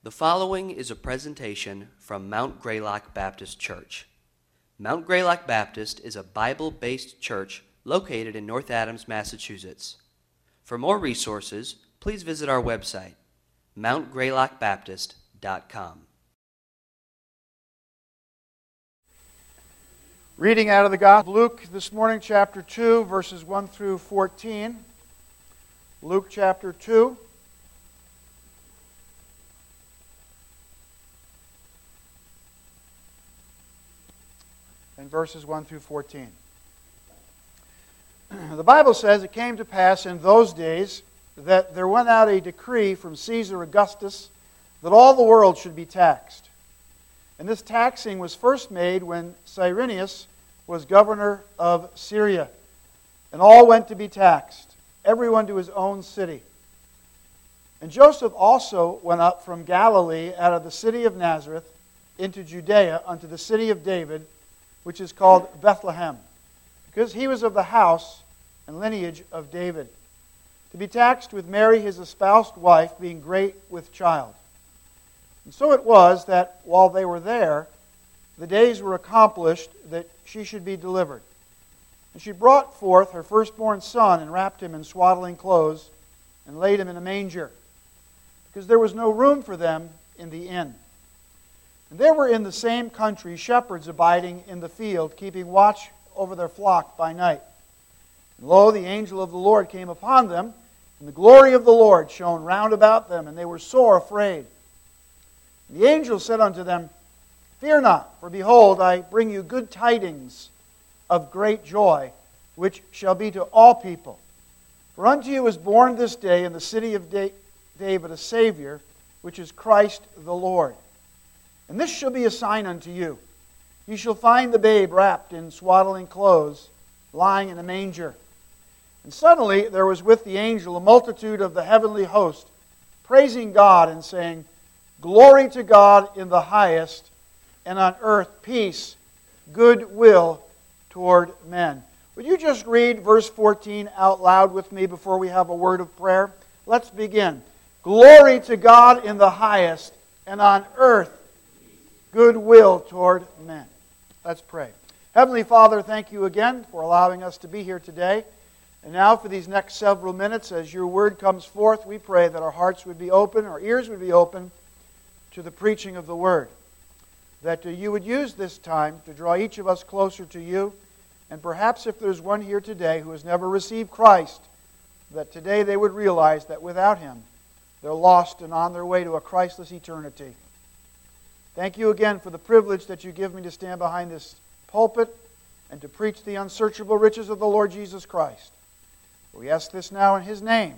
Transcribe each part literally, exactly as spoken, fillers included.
The following is a presentation from Mount Greylock Baptist Church. Mount Greylock Baptist is a Bible-based church located in North Adams, Massachusetts. For more resources, please visit our website, mount greylock baptist dot com. Reading out of the Gospel of Luke this morning, chapter two, verses one through fourteen. Luke chapter two. And verses one through fourteen. The Bible says, "It came to pass in those days that there went out a decree from Caesar Augustus that all the world should be taxed. And this taxing was first made when Cyrenius was governor of Syria. And all went to be taxed, everyone to his own city. And Joseph also went up from Galilee out of the city of Nazareth into Judea unto the city of David, which is called Bethlehem, because he was of the house and lineage of David, to be taxed with Mary his espoused wife, being great with child. And so it was that while they were there, the days were accomplished that she should be delivered. And she brought forth her firstborn son, and wrapped him in swaddling clothes, and laid him in a manger, because there was no room for them in the inn. And there were in the same country shepherds abiding in the field, keeping watch over their flock by night. And lo, the angel of the Lord came upon them, and the glory of the Lord shone round about them, and they were sore afraid. And the angel said unto them, Fear not, for behold, I bring you good tidings of great joy, which shall be to all people. For unto you is born this day in the city of David a Savior, which is Christ the Lord. And this shall be a sign unto you. You shall find the babe wrapped in swaddling clothes, lying in a manger. And suddenly there was with the angel a multitude of the heavenly host, praising God and saying, Glory to God in the highest, and on earth peace, goodwill toward men." Would you just read verse fourteen out loud with me before we have a word of prayer? Let's begin. Glory to God in the highest, and on earth goodwill toward men. Let's pray. Heavenly Father, thank you again for allowing us to be here today. And now for these next several minutes, as your word comes forth, we pray that our hearts would be open, our ears would be open to the preaching of the word. That you would use this time to draw each of us closer to you. And perhaps if there's one here today who has never received Christ, that today they would realize that without Him, they're lost and on their way to a Christless eternity. Thank you again for the privilege that you give me to stand behind this pulpit and to preach the unsearchable riches of the Lord Jesus Christ. We ask this now in His name.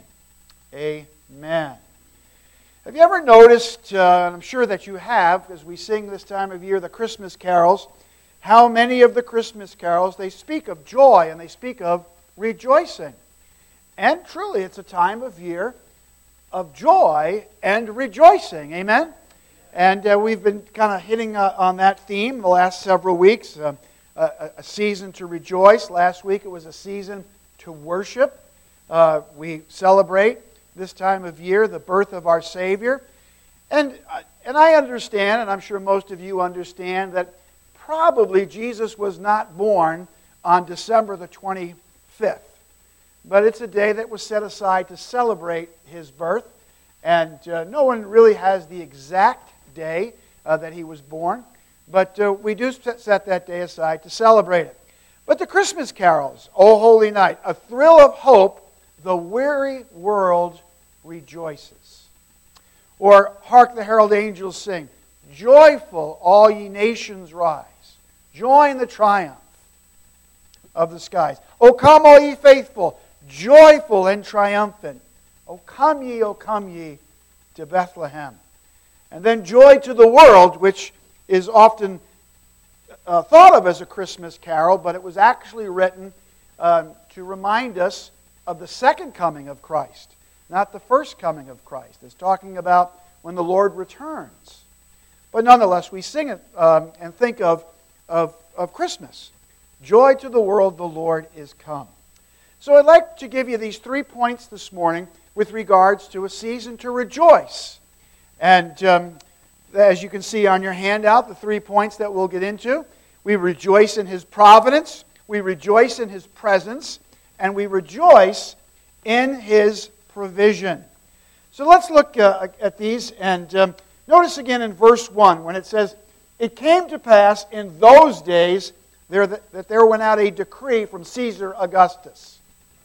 Amen. Have you ever noticed, uh, and I'm sure that you have, as we sing this time of year the Christmas carols, how many of the Christmas carols, they speak of joy and they speak of rejoicing. And truly, it's a time of year of joy and rejoicing. Amen? And uh, we've been kind of hitting uh, on that theme the last several weeks. Uh, a, a season to rejoice. Last week it was a season to worship. Uh, we celebrate this time of year the birth of our Savior. And, uh, and I understand, and I'm sure most of you understand, that probably Jesus was not born on December the twenty-fifth. But it's a day that was set aside to celebrate His birth. And uh, no one really has the exact day uh, that He was born. But uh, we do set that day aside to celebrate it. But the Christmas carols, O Holy Night, a thrill of hope, the weary world rejoices. Or, hark the herald angels sing, Joyful all ye nations rise, join the triumph of the skies. O come all ye faithful, joyful and triumphant. O come ye, O come ye to Bethlehem. And then joy to the world, which is often uh, thought of as a Christmas carol, but it was actually written um, to remind us of the second coming of Christ, not the first coming of Christ. It's talking about when the Lord returns. But nonetheless, we sing it um, and think of, of, of Christmas. Joy to the world, the Lord is come. So I'd like to give you these three points this morning with regards to a season to rejoice. And um, as you can see on your handout, the three points that we'll get into. We rejoice in His providence, we rejoice in His presence, and we rejoice in His provision. So let's look uh, at these, and um, notice again in verse one when it says, "It came to pass in those days there that, that there went out a decree from Caesar Augustus."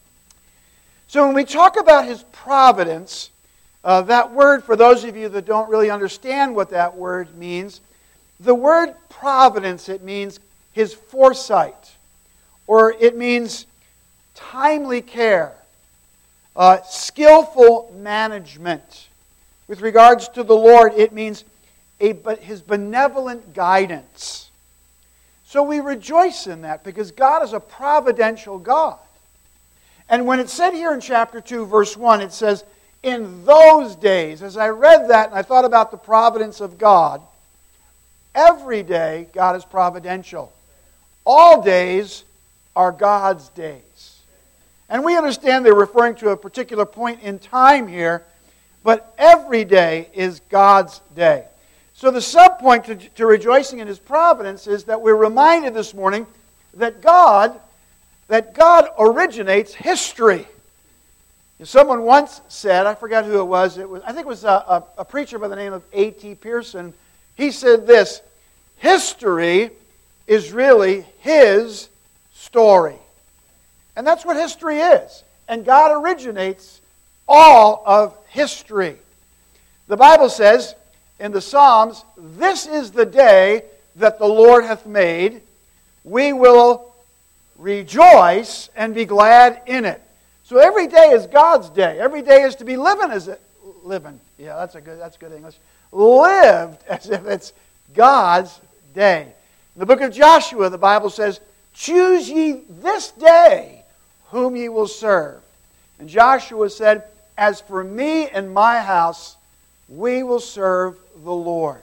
So when we talk about His providence, uh, that word, for those of you that don't really understand what that word means, the word providence, it means His foresight, or it means timely care, uh, skillful management. With regards to the Lord, it means a, His benevolent guidance. So we rejoice in that because God is a providential God. And when it's said here in chapter two, verse one, it says, "In those days," as I read that and I thought about the providence of God, every day God is providential. All days are God's days. And we understand they're referring to a particular point in time here, but every day is God's day. So the subpoint to, to rejoicing in His providence is that we're reminded this morning that God, that God originates history. Someone once said, I forgot who it was, it was I think it was a, a, a preacher by the name of A T Pearson. He said this: history is really His story. And that's what history is. And God originates all of history. The Bible says in the Psalms, "This is the day that the Lord hath made. We will rejoice and be glad in it." So every day is God's day. Every day is to be living as it living. Yeah, that's a good that's good English. Lived as if it's God's day. In the book of Joshua, the Bible says, "Choose ye this day whom ye will serve." And Joshua said, "As for me and my house, we will serve the Lord."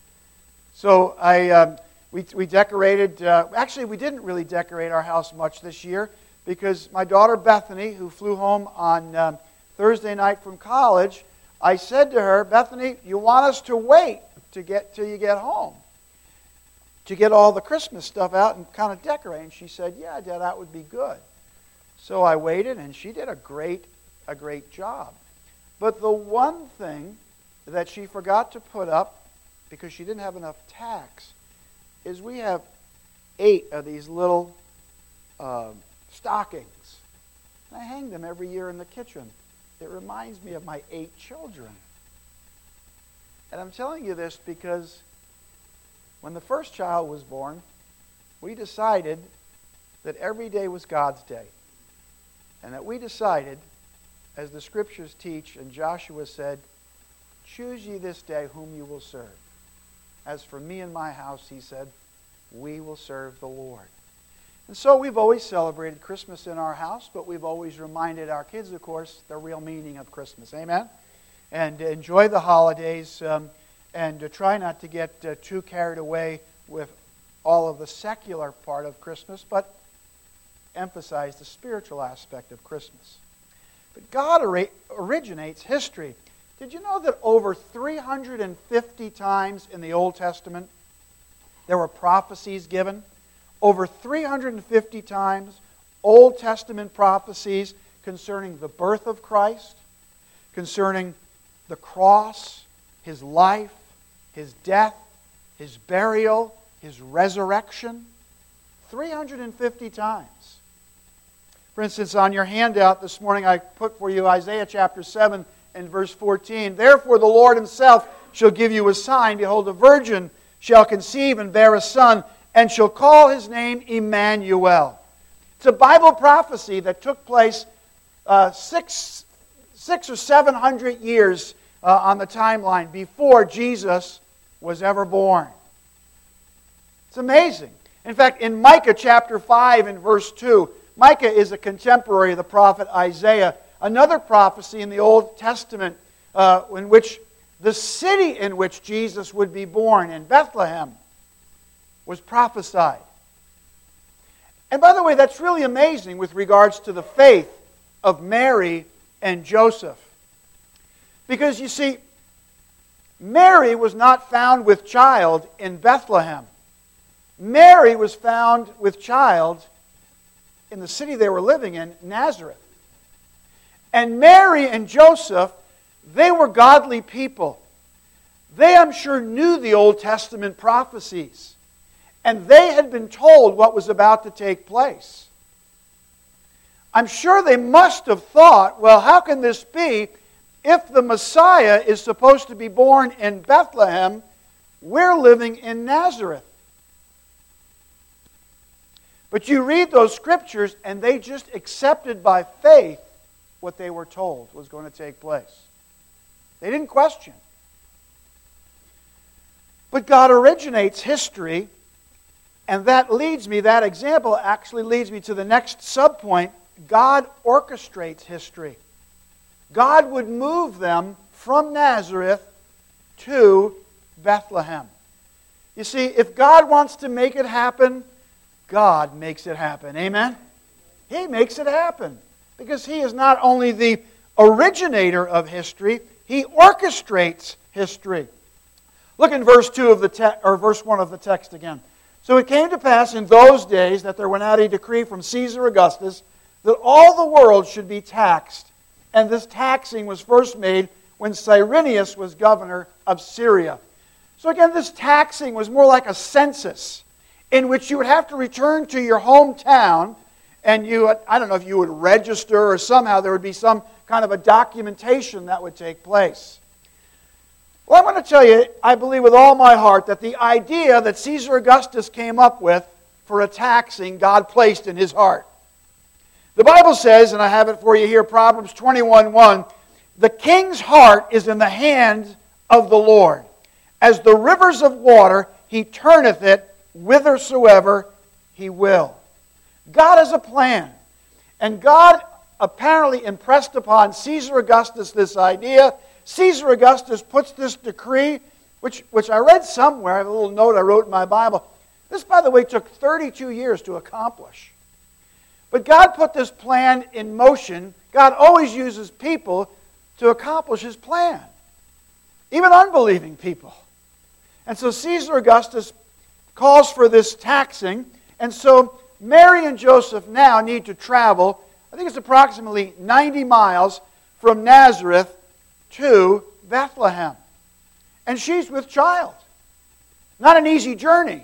So I, um, we, we decorated, uh, actually we didn't really decorate our house much this year because my daughter Bethany, who flew home on um, Thursday night from college, I said to her, "Bethany, you want us to wait to get till you get home to get all the Christmas stuff out and kind of decorate?" And she said, "Yeah, Dad, that would be good." So I waited, and she did a great, a great job. But the one thing that she forgot to put up, because she didn't have enough tacks, is we have eight of these little uh, stockings. I hang them every year in the kitchen. It reminds me of my eight children. And I'm telling you this because when the first child was born, we decided that every day was God's day. And that we decided, as the Scriptures teach, and Joshua said, "Choose ye this day whom you will serve. As for me and my house," he said, "we will serve the Lord." And so we've always celebrated Christmas in our house, but we've always reminded our kids, of course, the real meaning of Christmas. Amen? And enjoy the holidays, um, and uh, try not to get uh, too carried away with all of the secular part of Christmas, but emphasize the spiritual aspect of Christmas. But God ori- originates history. Did you know that over three hundred fifty times in the Old Testament there were prophecies given? Over three hundred fifty times Old Testament prophecies concerning the birth of Christ, concerning the cross, His life, His death, His burial, His resurrection. three hundred fifty times. For instance, on your handout this morning, I put for you Isaiah chapter seven and verse fourteen. "Therefore the Lord Himself shall give you a sign. Behold, a virgin shall conceive and bear a son, and shall call His name Emmanuel." It's a Bible prophecy that took place uh, six, six or seven hundred years uh, on the timeline before Jesus was ever born. It's amazing. In fact, in Micah chapter five and verse two, Micah is a contemporary of the prophet Isaiah. Another prophecy in the Old Testament uh, in which the city in which Jesus would be born, in Bethlehem, was prophesied. And by the way, that's really amazing with regards to the faith of Mary and Joseph. Because you see, Mary was not found with child in Bethlehem. Mary was found with child in the city they were living in, Nazareth. And Mary and Joseph, they were godly people. They, I'm sure, knew the Old Testament prophecies. And they had been told what was about to take place. I'm sure they must have thought, well, how can this be? If the Messiah is supposed to be born in Bethlehem, we're living in Nazareth. But you read those scriptures, and they just accepted by faith what they were told was going to take place. They didn't question. But God originates history, and that leads me, that example actually leads me to the next subpoint. God orchestrates history. God would move them from Nazareth to Bethlehem. You see, if God wants to make it happen, God makes it happen. Amen? He makes it happen. Because He is not only the originator of history, He orchestrates history. Look in verse two of the te- or verse one of the text again. So it came to pass in those days that there went out a decree from Caesar Augustus that all the world should be taxed. And this taxing was first made when Cyrenius was governor of Syria. So again, this taxing was more like a census in which you would have to return to your hometown and you, I don't know if you would register or somehow there would be some kind of a documentation that would take place. Well, I want to tell you, I believe with all my heart that the idea that Caesar Augustus came up with for a taxing, God placed in his heart. The Bible says, and I have it for you here, Proverbs twenty-one one, the king's heart is in the hand of the Lord. As the rivers of water, He turneth it whithersoever He will. God has a plan. And God apparently impressed upon Caesar Augustus this idea. Caesar Augustus puts this decree, which, which I read somewhere, I have a little note I wrote in my Bible. This, by the way, took thirty-two years to accomplish. But God put this plan in motion. God always uses people to accomplish His plan. Even unbelieving people. And so Caesar Augustus calls for this taxing. And so Mary and Joseph now need to travel, I think it's approximately ninety miles from Nazareth to Bethlehem. And she's with child. Not an easy journey.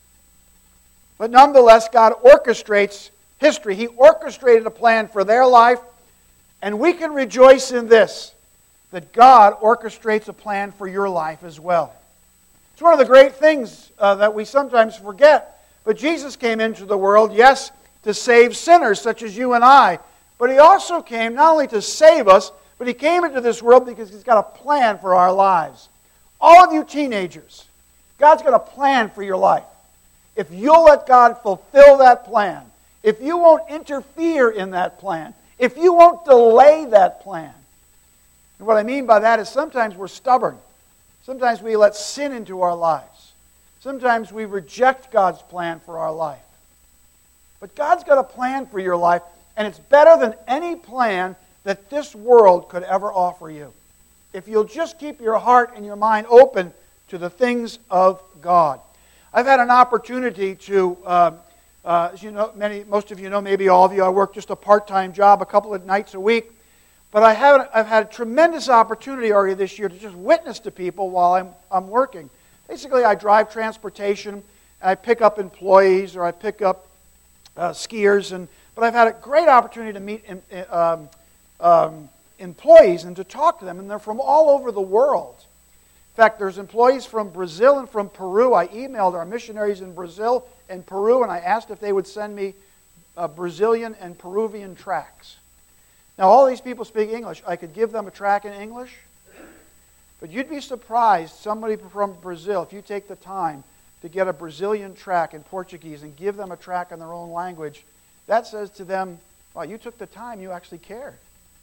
But nonetheless, God orchestrates history. He orchestrated a plan for their life, and we can rejoice in this, that God orchestrates a plan for your life as well. It's one of the great things uh, that we sometimes forget. But Jesus came into the world, yes, to save sinners such as you and I, but He also came not only to save us, but He came into this world because He's got a plan for our lives. All of you teenagers, God's got a plan for your life. If you'll let God fulfill that plan, if you won't interfere in that plan, if you won't delay that plan. And what I mean by that is sometimes we're stubborn. Sometimes we let sin into our lives. Sometimes we reject God's plan for our life. But God's got a plan for your life, and it's better than any plan that this world could ever offer you. If you'll just keep your heart and your mind open to the things of God. I've had an opportunity to... Uh, Uh, as you know, many, most of you know, maybe all of you, I work just a part-time job a couple of nights a week. But I have, I've had a tremendous opportunity already this year to just witness to people while I'm, I'm working. Basically, I drive transportation, and I pick up employees, or I pick up uh, skiers. And But I've had a great opportunity to meet in, um, um, employees and to talk to them, and they're from all over the world. In fact, there's employees from Brazil and from Peru. I emailed our missionaries in Brazil and Peru, and I asked if they would send me uh, Brazilian and Peruvian tracts. Now, all these people speak English. I could give them a tract in English, but you'd be surprised, somebody from Brazil, if you take the time to get a Brazilian tract in Portuguese and give them a tract in their own language, that says to them, wow, you took the time, you actually cared.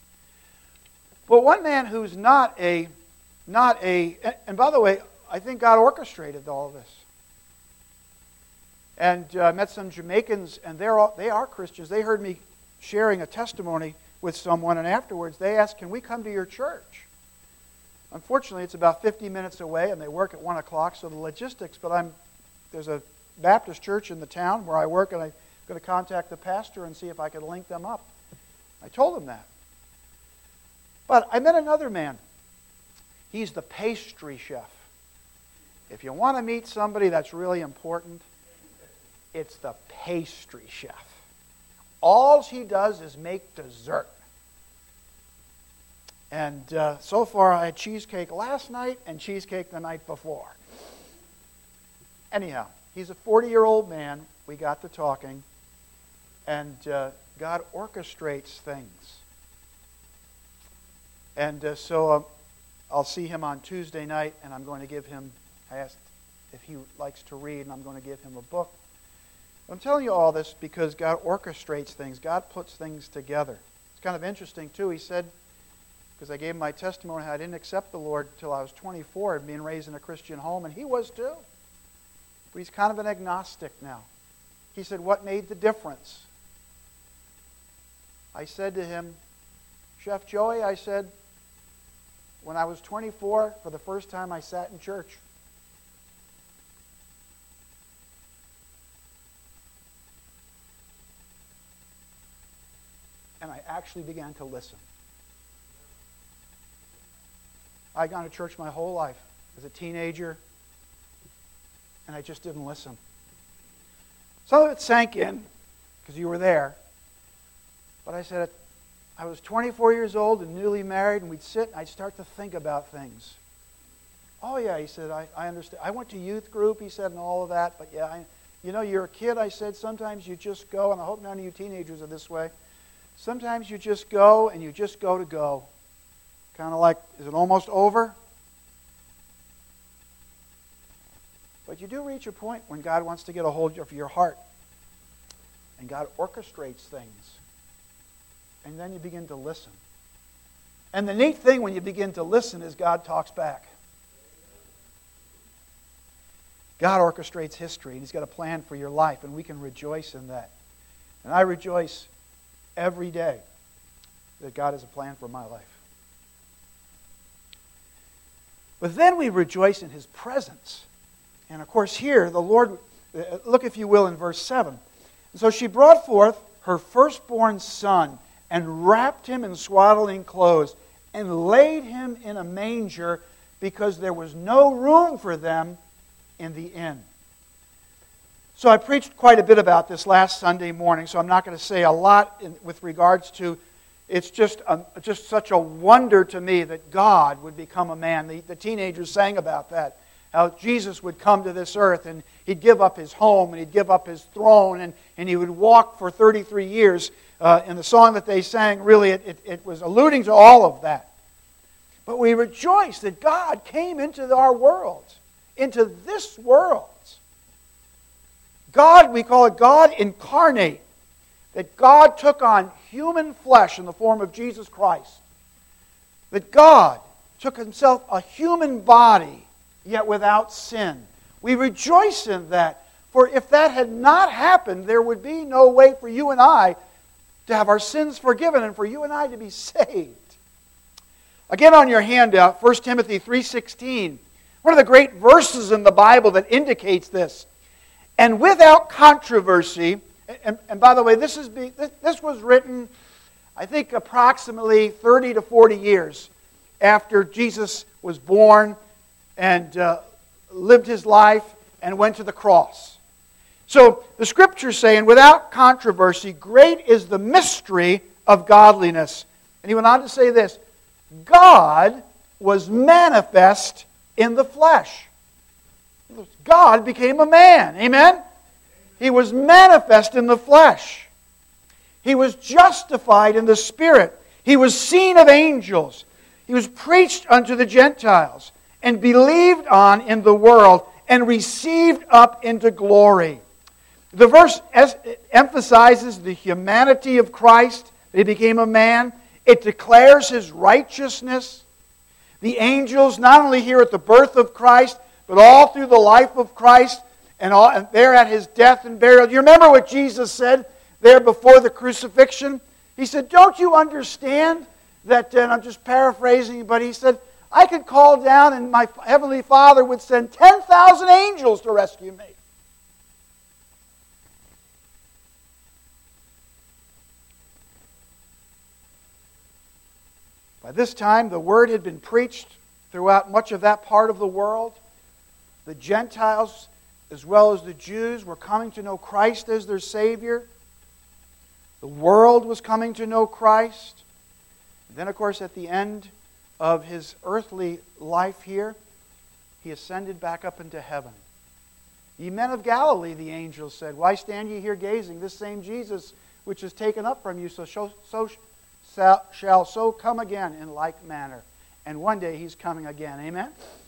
But one man who's not a Not a, and by the way, I think God orchestrated all of this. And I uh, met some Jamaicans, and they're all, they are Christians. They heard me sharing a testimony with someone, and afterwards they asked, can we come to your church? Unfortunately, it's about fifty minutes away, and they work at one o'clock, so the logistics, but I'm there's a Baptist church in the town where I work, and I'm going to contact the pastor and see if I can link them up. I told him that. But I met another man. He's the pastry chef. If you want to meet somebody that's really important, it's the pastry chef. All he does is make dessert. And uh, so far I had cheesecake last night and cheesecake the night before. Anyhow, he's a forty-year-old man. We got to talking. And uh, God orchestrates things. And uh, so uh, I'll see him on Tuesday night, and I'm going to give him, I asked if he likes to read, and I'm going to give him a book. I'm telling you all this because God orchestrates things. God puts things together. It's kind of interesting, too. He said, because I gave him my testimony, I didn't accept the Lord until I was twenty-four and being raised in a Christian home, and he was too. But he's kind of an agnostic now. He said, what made the difference? I said to him, Chef Joey, I said, when I was twenty-four, for the first time I sat in church. And I actually began to listen. I'd gone to church my whole life as a teenager, and I just didn't listen. Some of it sank in, because you were there. But I said, I was twenty-four years old and newly married, and we'd sit and I'd start to think about things. Oh, yeah, he said, I, I understand. I went to youth group, he said, and all of that, but yeah, I, you know, you're a kid, I said, sometimes you just go, and I hope none of you teenagers are this way. Sometimes you just go, and you just go to go. Kind of like, is it almost over? But you do reach a point when God wants to get a hold of your heart. And God orchestrates things. And then you begin to listen. And the neat thing when you begin to listen is God talks back. God orchestrates history, and He's got a plan for your life, and we can rejoice in that. And I rejoice every day that God has a plan for my life. But then we rejoice in His presence. And of course here, the Lord, look if you will in verse seven. And so she brought forth her firstborn son, and wrapped him in swaddling clothes, and laid him in a manger, because there was no room for them in the inn. So I preached quite a bit about this last Sunday morning, so I'm not going to say a lot in, with regards to, it's just a, just such a wonder to me that God would become a man. The, the teenagers sang about that, how Jesus would come to this earth, and He'd give up His home, and He'd give up His throne, and, and He would walk for thirty-three years. Uh, in the song that they sang, really, it, it, it was alluding to all of that. But we rejoice that God came into our world, into this world. God, we call it God incarnate, that God took on human flesh in the form of Jesus Christ. That God took Himself a human body, yet without sin. We rejoice in that, for if that had not happened, there would be no way for you and I to have our sins forgiven and for you and I to be saved. Again on your handout, First Timothy three sixteen, one of the great verses in the Bible that indicates this. And without controversy, and, and by the way, this, is be, this, this was written, I think, approximately thirty to forty years after Jesus was born and uh, lived His life and went to the cross. So the Scriptures say, and without controversy, great is the mystery of godliness. And he went on to say this, God was manifest in the flesh. God became a man. Amen? He was manifest in the flesh. He was justified in the Spirit. He was seen of angels. He was preached unto the Gentiles and believed on in the world and received up into glory. The verse emphasizes the humanity of Christ, that He became a man. It declares His righteousness. The angels, not only here at the birth of Christ, but all through the life of Christ, and, all, and there at His death and burial. You remember what Jesus said there before the crucifixion? He said, don't you understand that, and I'm just paraphrasing, but He said, I could call down and my Heavenly Father would send ten thousand angels to rescue me. By this time, the word had been preached throughout much of that part of the world. The Gentiles, as well as the Jews, were coming to know Christ as their Savior. The world was coming to know Christ. And then, of course, at the end of His earthly life here, He ascended back up into heaven. Ye men of Galilee, the angels said, why stand ye here gazing? This same Jesus, which is taken up from you, so, so shall so come again in like manner. And one day He's coming again. Amen?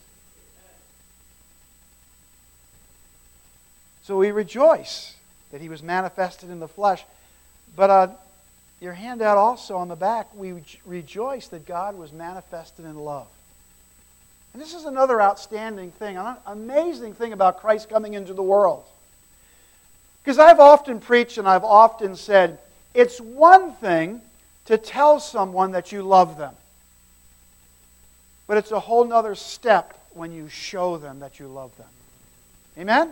So we rejoice that He was manifested in the flesh. But uh, your handout also on the back, we rejoice that God was manifested in love. And this is another outstanding thing, an amazing thing about Christ coming into the world. Because I've often preached and I've often said, it's one thing to tell someone that you love them. But it's a whole other step when you show them that you love them. Amen?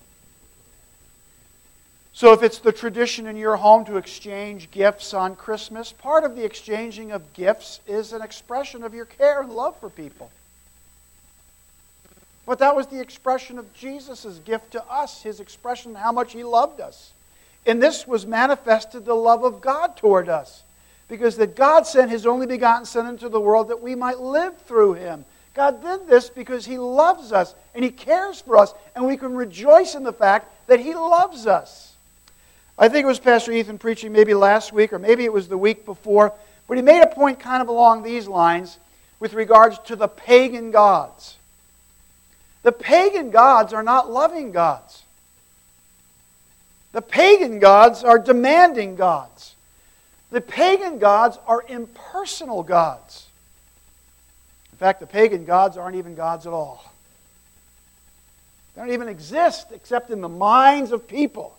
So if it's the tradition in your home to exchange gifts on Christmas, part of the exchanging of gifts is an expression of your care and love for people. But that was the expression of Jesus' gift to us, His expression of how much He loved us. In this was manifested the love of God toward us, because that God sent His only begotten Son into the world that we might live through Him. God did this because He loves us and He cares for us, and we can rejoice in the fact that He loves us. I think it was Pastor Ethan preaching maybe last week, or maybe it was the week before, but he made a point kind of along these lines with regards to the pagan gods. The pagan gods are not loving gods. The pagan gods are demanding gods. The pagan gods are impersonal gods. In fact, the pagan gods aren't even gods at all. They don't even exist except in the minds of people.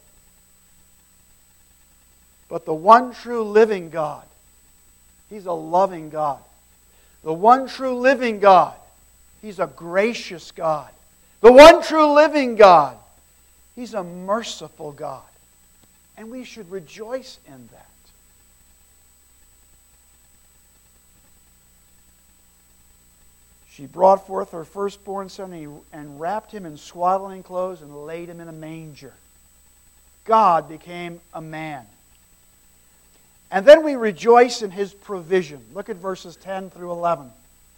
But the one true living God, He's a loving God. The one true living God, He's a gracious God. The one true living God, He's a merciful God. And we should rejoice in that. She brought forth her firstborn son and wrapped him in swaddling clothes and laid him in a manger. God became a man. And then we rejoice in His provision. Look at verses ten through eleven.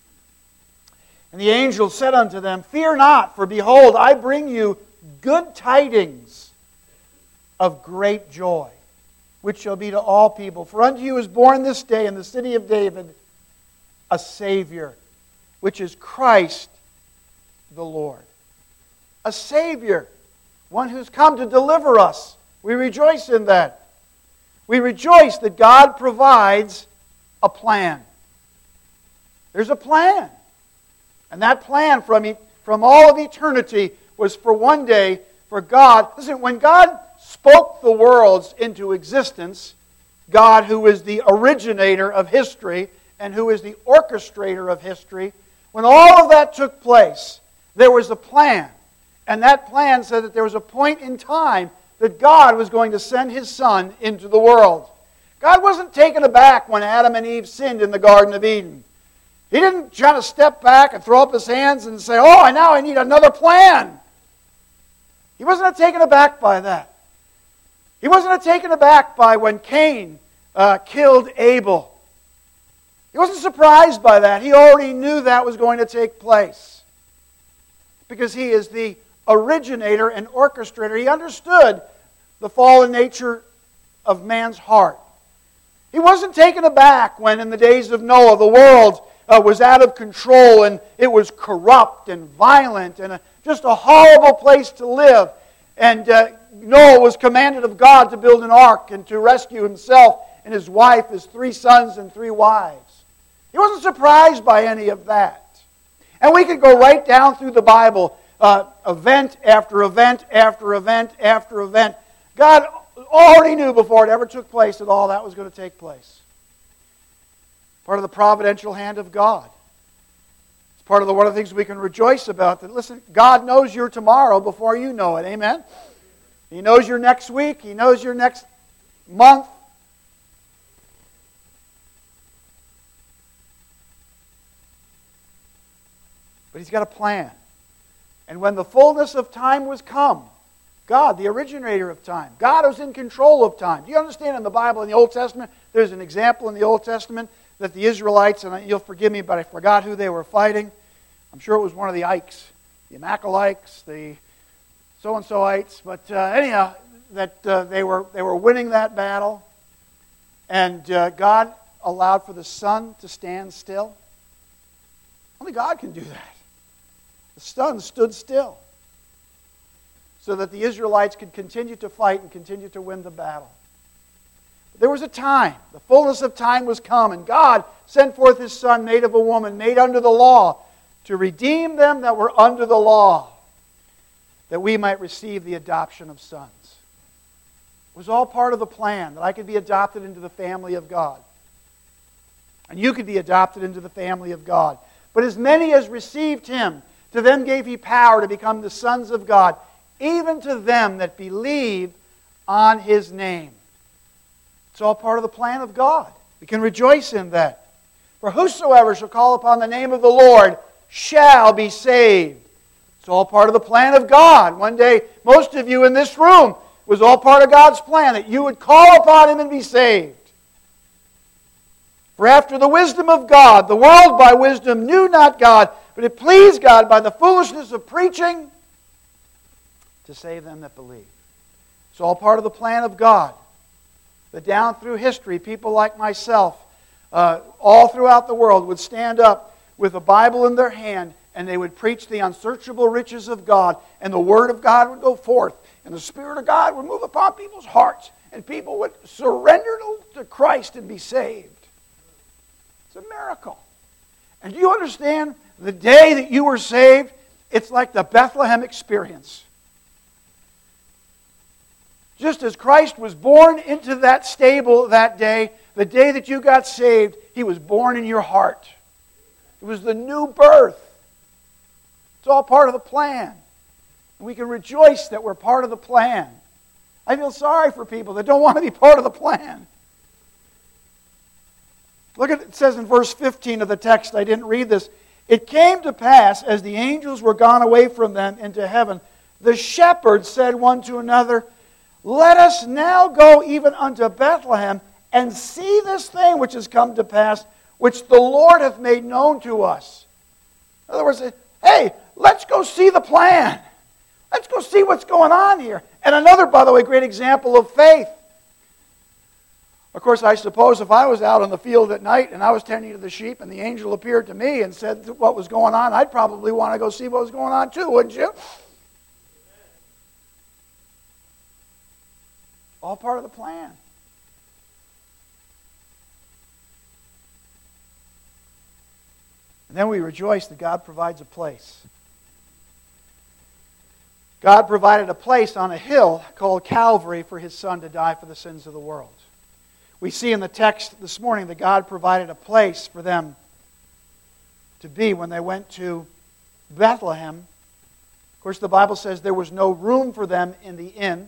And the angel said unto them, fear not, for behold, I bring you good tidings of great joy, which shall be to all people. For unto you is born this day in the city of David a Savior, which is Christ the Lord. A Savior, one who's come to deliver us. We rejoice in that. We rejoice that God provides a plan. There's a plan. And that plan from, e- from all of eternity was for one day for God. Listen, when God spoke the worlds into existence, God, who is the originator of history and who is the orchestrator of history, when all of that took place, there was a plan. And that plan said that there was a point in time that God was going to send His Son into the world. God wasn't taken aback when Adam and Eve sinned in the Garden of Eden. He didn't try to step back and throw up His hands and say, oh, now I need another plan. He wasn't taken aback by that. He wasn't taken aback by when Cain uh, killed Abel. He wasn't surprised by that. He already knew that was going to take place. Because He is the originator and orchestrator. He understood the fallen nature of man's heart. He wasn't taken aback when in the days of Noah the world uh, was out of control and it was corrupt and violent and a, just a horrible place to live. And uh, Noah was commanded of God to build an ark and to rescue himself and his wife, his three sons and three wives. He wasn't surprised by any of that. And we could go right down through the Bible, uh, event after event after event after event. God already knew before it ever took place that all that was going to take place. Part of the providential hand of God. It's part of the, one of the things we can rejoice about. That, listen, God knows your tomorrow before you know it. Amen? He knows your next week. He knows your next month. But He's got a plan. And when the fullness of time was come, God, the originator of time, God was in control of time. Do you understand in the Bible, in the Old Testament, there's an example in the Old Testament that the Israelites, and you'll forgive me, but I forgot who they were fighting. I'm sure it was one of the Ikes, the Amalekites, the so-and-soites. But uh, anyhow, that uh, they were they were winning that battle. And uh, God allowed for the sun to stand still. Only God can do that. The sun stood still so that the Israelites could continue to fight and continue to win the battle. There was a time, the fullness of time was come, and God sent forth His Son, made of a woman, made under the law, to redeem them that were under the law, that we might receive the adoption of sons. It was all part of the plan, that I could be adopted into the family of God. And you could be adopted into the family of God. But as many as received Him, to them gave He power to become the sons of God, even to them that believe on His name. It's all part of the plan of God. We can rejoice in that. For whosoever shall call upon the name of the Lord shall be saved. It's all part of the plan of God. One day, most of you in this room, it was all part of God's plan that you would call upon Him and be saved. For after the wisdom of God, the world by wisdom knew not God, but it pleased God by the foolishness of preaching to save them that believe. It's all part of the plan of God. But down through history, people like myself, uh, all throughout the world, would stand up with a Bible in their hand, and they would preach the unsearchable riches of God, and the Word of God would go forth, and the Spirit of God would move upon people's hearts, and people would surrender to Christ and be saved. It's a miracle. And do you understand, the day that you were saved, it's like the Bethlehem experience. Just as Christ was born into that stable that day, the day that you got saved, He was born in your heart. It was the new birth. It's all part of the plan. And we can rejoice that we're part of the plan. I feel sorry for people that don't want to be part of the plan. Look at it, it says in verse fifteen of the text, I didn't read this. It came to pass, as the angels were gone away from them into heaven, the shepherds said one to another, let us now go even unto Bethlehem, and see this thing which has come to pass, which the Lord hath made known to us. In other words, hey, let's go see the plan. Let's go see what's going on here. And another, by the way, great example of faith. Of course, I suppose if I was out on the field at night and I was tending to the sheep and the angel appeared to me and said what was going on, I'd probably want to go see what was going on too, wouldn't you? All part of the plan. And then we rejoice that God provides a place. God provided a place on a hill called Calvary for His Son to die for the sins of the world. We see in the text this morning that God provided a place for them to be when they went to Bethlehem. Of course, the Bible says there was no room for them in the inn.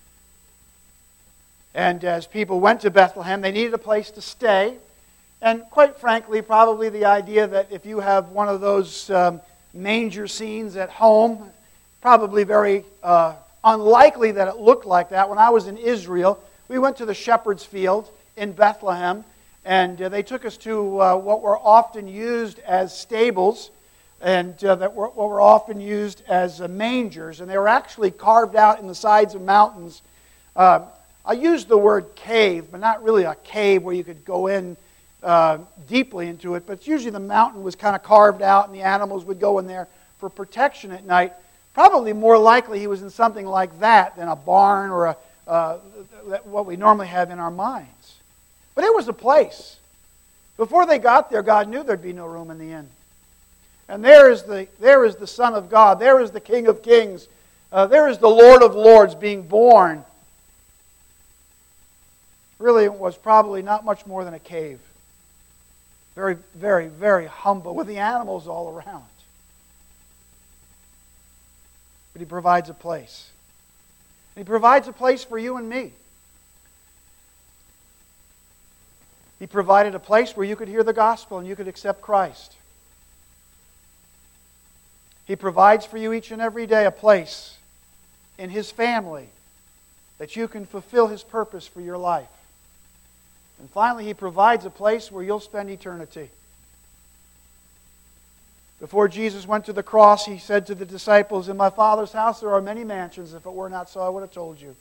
And as people went to Bethlehem, they needed a place to stay. And quite frankly, probably the idea that if you have one of those um, manger scenes at home, probably very uh, unlikely that it looked like that. When I was in Israel, we went to the shepherd's field in Bethlehem, and uh, they took us to uh, what were often used as stables, and uh, that were, what were often used as uh, mangers, and they were actually carved out in the sides of mountains. Uh, I used the word cave, but not really a cave where you could go in uh, deeply into it, but usually the mountain was kind of carved out, and the animals would go in there for protection at night. Probably more likely he was in something like that than a barn or a, uh, what we normally have in our minds. But it was a place. Before they got there, God knew there'd be no room in the inn. And there is the, there is the Son of God. There is the King of Kings. Uh, there is the Lord of Lords being born. Really, it was probably not much more than a cave. Very, very, very humble, with the animals all around. But He provides a place. And He provides a place for you and me. He provided a place where you could hear the gospel and you could accept Christ. He provides for you each and every day a place in His family that you can fulfill His purpose for your life. And finally, He provides a place where you'll spend eternity. Before Jesus went to the cross, He said to the disciples, "In my Father's house there are many mansions. If it were not so, I would have told you.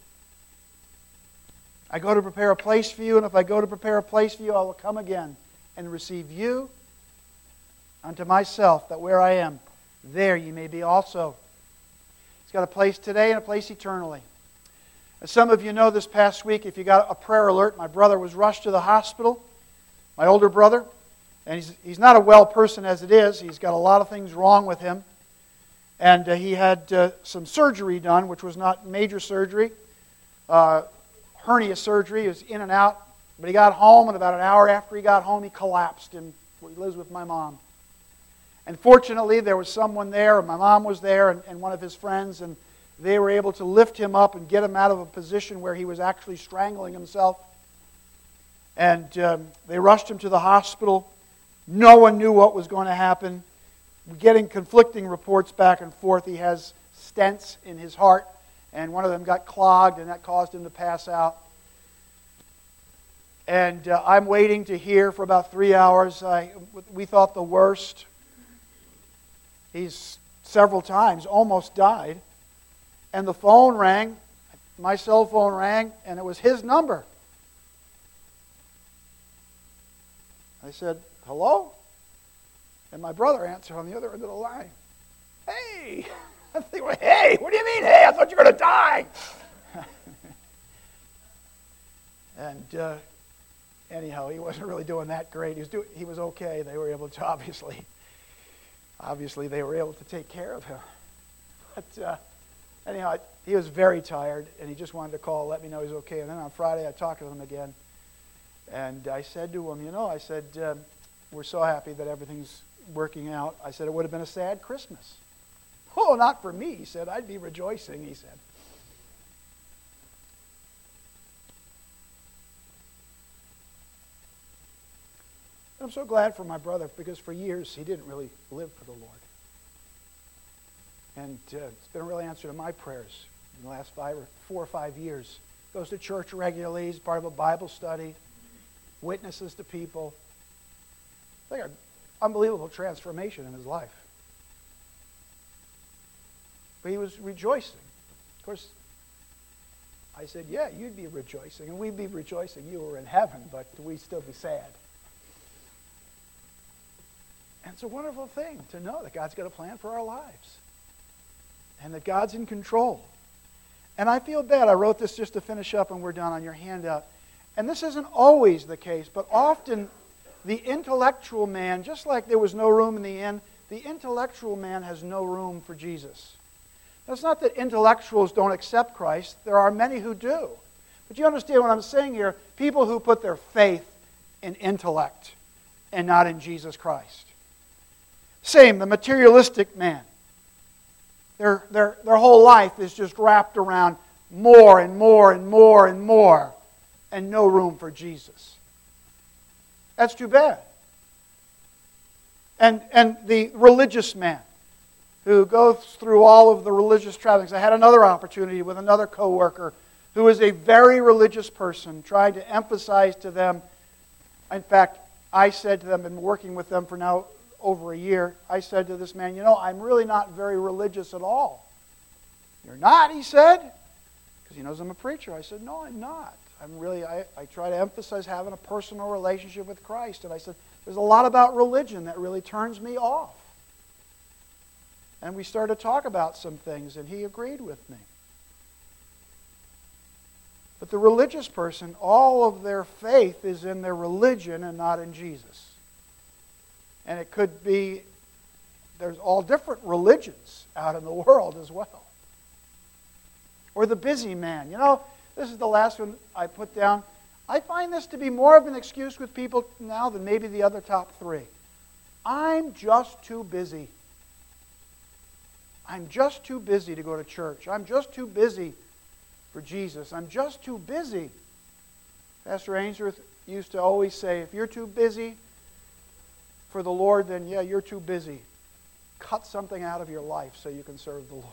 I go to prepare a place for you, and if I go to prepare a place for you, I will come again and receive you unto myself, that where I am, there ye may be also." He's got a place today and a place eternally. As some of you know, this past week, if you got a prayer alert, my brother was rushed to the hospital, my older brother, and he's, he's not a well person as it is. He's got a lot of things wrong with him. And uh, he had uh, some surgery done, which was not major surgery. Uh, hernia surgery. He was in and out. But he got home, and about an hour after he got home, he collapsed. And he lives with my mom. And fortunately, there was someone there, and my mom was there, and, and one of his friends, and they were able to lift him up and get him out of a position where he was actually strangling himself. And um, they rushed him to the hospital. No one knew what was going to happen. We're getting conflicting reports back and forth. He has stents in his heart, and one of them got clogged, and that caused him to pass out. And uh, I'm waiting to hear for about three hours. I, we thought the worst. He's several times almost died. And the phone rang, my cell phone rang, and it was his number. I said, "Hello?" And my brother answered on the other end of the line. "Hey!" I'm thinking, "Hey, what do you mean, hey? I thought you were going to die." and uh, anyhow, he wasn't really doing that great. He was, doing, he was okay. They were able to, obviously, obviously they were able to take care of him. But uh, anyhow, he was very tired, and he just wanted to call, let me know he's okay. And then on Friday, I talked to him again. And I said to him, you know, I said, uh, we're so happy that everything's working out. I said, it would have been a sad Christmas. "Oh, not for me," he said. "I'd be rejoicing," he said. I'm so glad for my brother, because for years he didn't really live for the Lord. And uh, it's been a real answer to my prayers in the last five or four or five years. Goes to church regularly. He's part of a Bible study. Witnesses to people. Like an unbelievable transformation in his life. But he was rejoicing. Of course, I said, yeah, you'd be rejoicing, and we'd be rejoicing you were in heaven, but we'd still be sad. And it's a wonderful thing to know that God's got a plan for our lives. And that God's in control. And I feel bad. I wrote this just to finish up, and we're done, on your handout. And this isn't always the case, but often the intellectual man, just like there was no room in the inn, the intellectual man has no room for Jesus. Now, it's not that intellectuals don't accept Christ. There are many who do. But you understand what I'm saying here? People who put their faith in intellect and not in Jesus Christ. Same, the materialistic man. Their, their, their whole life is just wrapped around more and more and more and more, and no room for Jesus. That's too bad. And, and the religious man who goes through all of the religious trappings. I had another opportunity with another coworker who is a very religious person, trying to emphasize to them. In fact, I said to them, I've been working with them for now over a year, I said to this man, you know, I'm really not very religious at all. You're not, he said, because he knows I'm a preacher. I said, no, I'm not. I'm really, I, I try to emphasize having a personal relationship with Christ. And I said, there's a lot about religion that really turns me off. And we started to talk about some things, and he agreed with me. But the religious person, all of their faith is in their religion and not in Jesus. And it could be, there's all different religions out in the world as well. Or the busy man. You know, this is the last one I put down. I find this to be more of an excuse with people now than maybe the other top three. I'm just too busy. I'm just too busy to go to church. I'm just too busy for Jesus. I'm just too busy. Pastor Ainsworth used to always say, if you're too busy for the Lord, then yeah, you're too busy. Cut something out of your life so you can serve the Lord.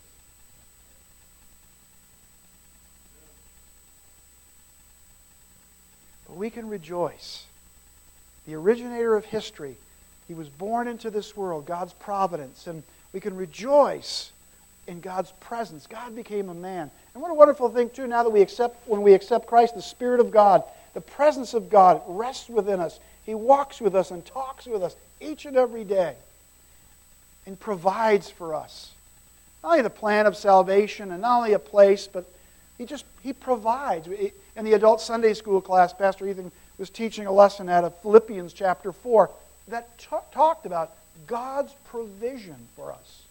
But we can rejoice. The originator of history, he was born into this world, God's providence, and we can rejoice in God's presence. God became a man. And what a wonderful thing, too, now that we accept, when we accept Christ, the Spirit of God, the presence of God rests within us. He walks with us and talks with us each and every day and provides for us. Not only the plan of salvation and not only a place, but He just, He provides. In the adult Sunday school class, Pastor Ethan was teaching a lesson out of Philippians chapter four that t- talked about God's provision for us.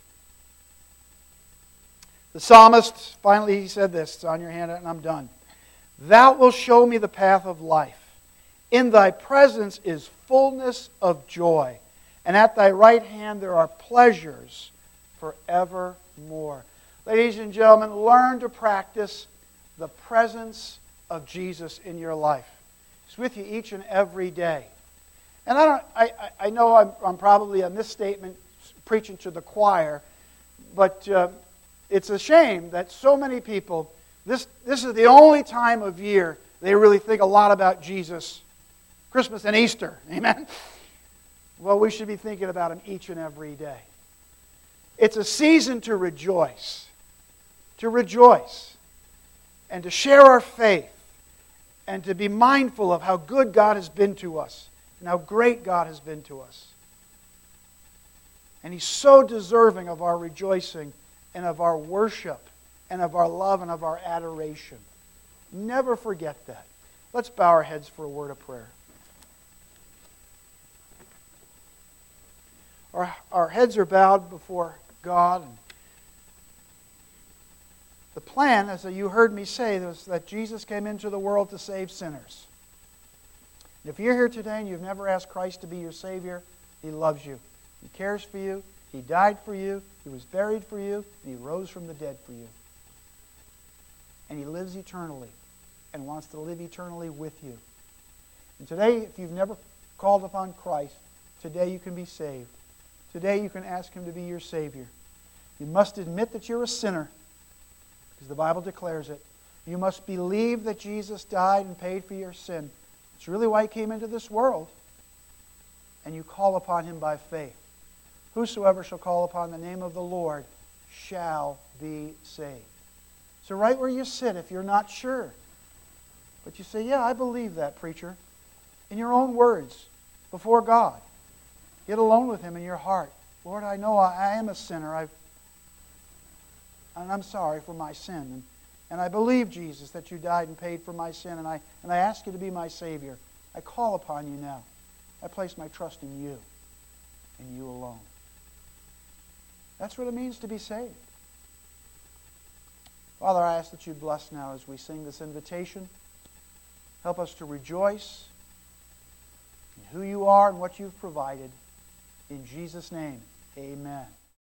The psalmist, finally he said this, it's on your hand and I'm done. Thou wilt show me the path of life. In thy presence is fullness of joy, and at thy right hand there are pleasures forevermore. Ladies and gentlemen, learn to practice the presence of Jesus in your life. He's with you each and every day. And I don't. I, I know I'm, I'm probably on this statement preaching to the choir, but uh, it's a shame that so many people, this, this is the only time of year they really think a lot about Jesus. Christmas and Easter. Amen? Well, we should be thinking about Him each and every day. It's a season to rejoice. To rejoice. And to share our faith. And to be mindful of how good God has been to us. And how great God has been to us. And He's so deserving of our rejoicing and of our worship and of our love and of our adoration. Never forget that. Let's bow our heads for a word of prayer. Our, our heads are bowed before God. And the plan, as you heard me say, was that Jesus came into the world to save sinners. And if you're here today and you've never asked Christ to be your Savior, He loves you. He cares for you. He died for you. He was buried for you. And He rose from the dead for you. And He lives eternally and wants to live eternally with you. And today, if you've never called upon Christ, today you can be saved. Today you can ask Him to be your Savior. You must admit that you're a sinner, because the Bible declares it. You must believe that Jesus died and paid for your sin. It's really why He came into this world. And you call upon Him by faith. Whosoever shall call upon the name of the Lord shall be saved. So right where you sit, if you're not sure, but you say, yeah, I believe that, preacher, in your own words, before God. Get alone with Him in your heart. Lord, I know I, I am a sinner. I've, and I'm sorry for my sin. And, and I believe, Jesus, that You died and paid for my sin. And I, and I ask You to be my Savior. I call upon You now. I place my trust in You and You alone. That's what it means to be saved. Father, I ask that You bless now as we sing this invitation. Help us to rejoice in who You are and what You've provided. In Jesus' name, amen.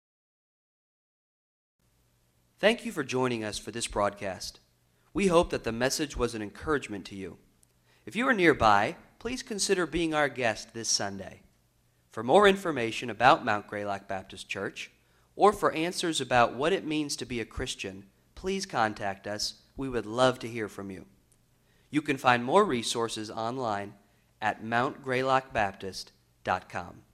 Thank you for joining us for this broadcast. We hope that the message was an encouragement to you. If you are nearby, please consider being our guest this Sunday. For more information about Mount Greylock Baptist Church, or for answers about what it means to be a Christian, please contact us. We would love to hear from you. You can find more resources online at mount greylock baptist dot com.